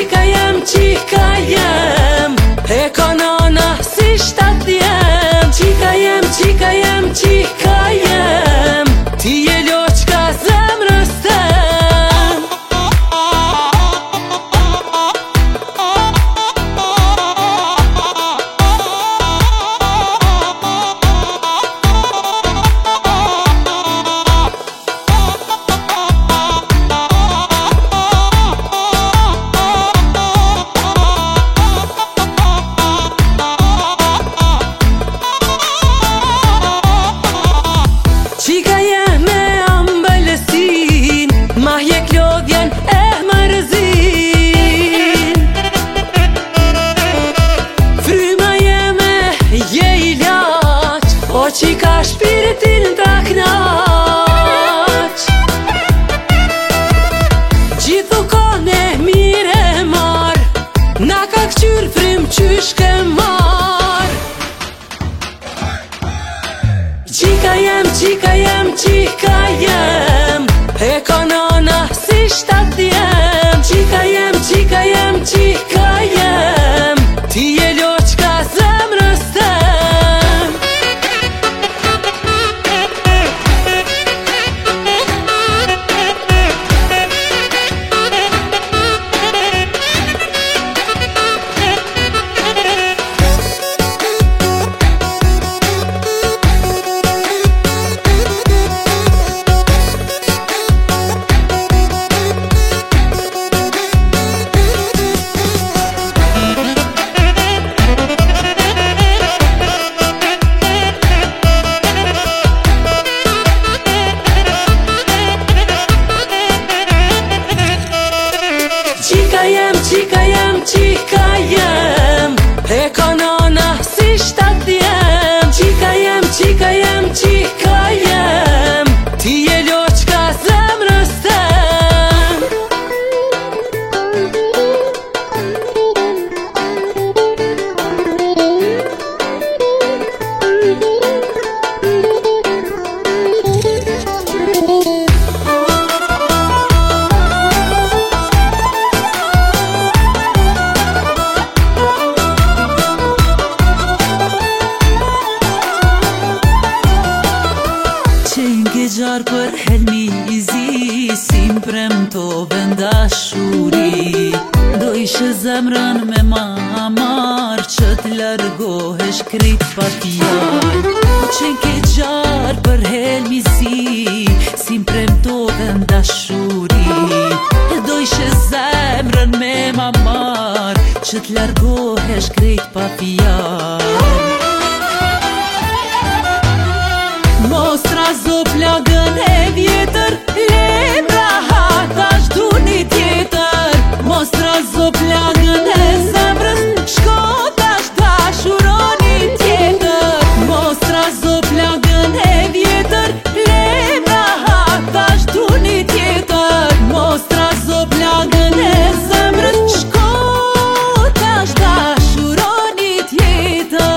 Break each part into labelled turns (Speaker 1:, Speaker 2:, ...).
Speaker 1: qika jem E kanana si shtat jem Qika jem Ti je loqka zemrës tem Qika jem e ambëllesin Ma je klodhjen e mërzin Fryma jeme je ilaq O qika shpiritin ta knaq Gjithu kone mire mar Na ka këqyr frym qysh ke mar Qika jem E kanana si shtat jem Qika jem Ti je loqka zemrës tem Qika jem E kanana si shtat jem Qika jem Ti je loqka zemrës tem
Speaker 2: Gjar për helmizi Si m'premtove ndashuri Do ishe zemrën me mamar Që t'largohesh krejt pa fjall Qenke gjar për helmizi Si m'premtove ndashuri Do ishe zemrën me mamar Që t'largohesh krejt pa fjall Mostra zo plagën e vjetër Lemra hatash du një tjetër Mostra zo plagën e zemrës Shkotash dashuroni tjetër Mostra zo plagën e vjetër Lemra hatash du një tjetër Mostra zo plagën e zemrës Shkotash dashuroni tjetër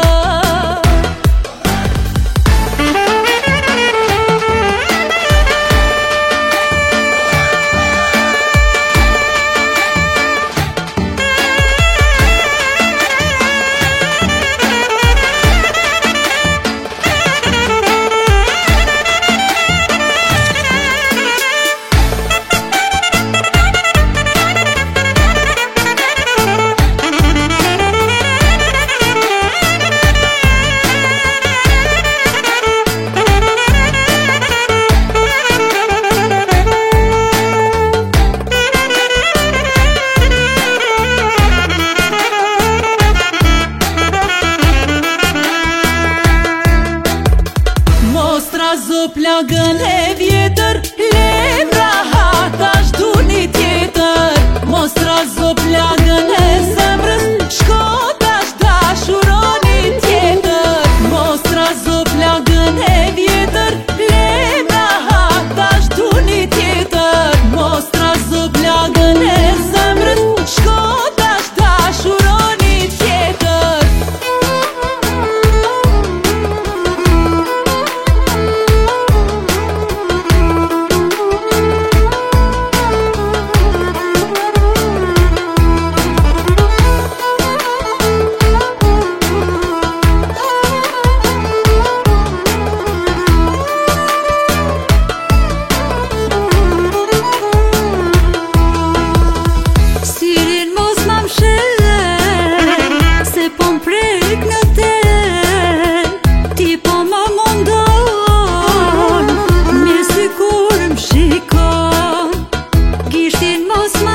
Speaker 2: Zo plagën e vjetër Lemra hatash du një tjetër Mostra zo plagën e zemrës Shkotash dashuroni tjetër Mostra zo plagën e vjetër Lemra hatash du një tjetër Mostra zo plagën e zemrës Shkotash dashuroni tjetër prek në ten, ti po më mundon, mirë si kur më shikon. Gishtin mos ma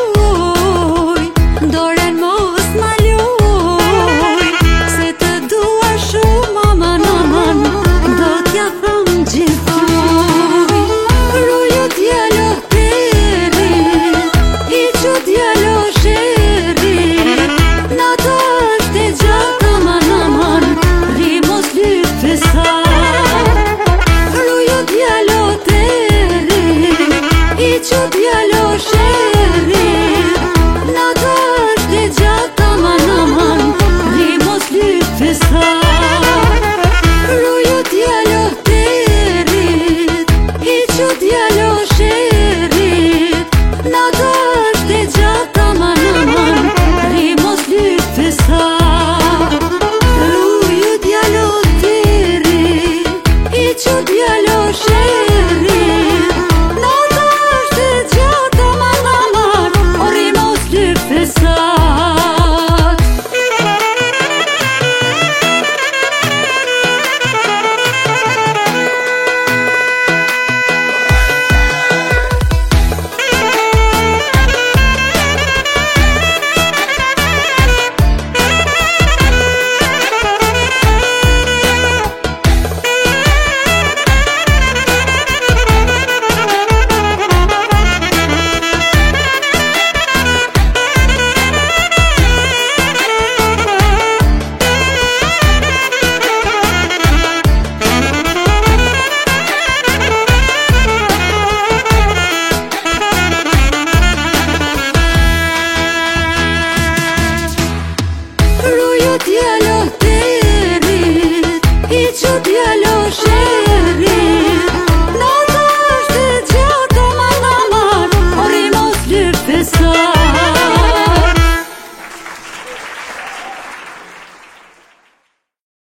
Speaker 2: luj, doren mos ma luj, se të dua shumë aman aman, do t'ja thëm gjithuj. Ruju djelo teri, i që djelo sheri, në të është e gjatë aman aman, ri mos lyp fesar. Ruju djelo teri, i që djelo sheri, në të është e gjatë aman aman, ri mos lyp fesar. Ruju djelo teri, i që djelo sheri, në të është e gjatë aman aman, ri mos lyp fesar. Ruju djelo teri, i që djelo sheri, në të është e gjatë aman aman, ri mos lyp fesar. Ruju djelo teri, i që djelo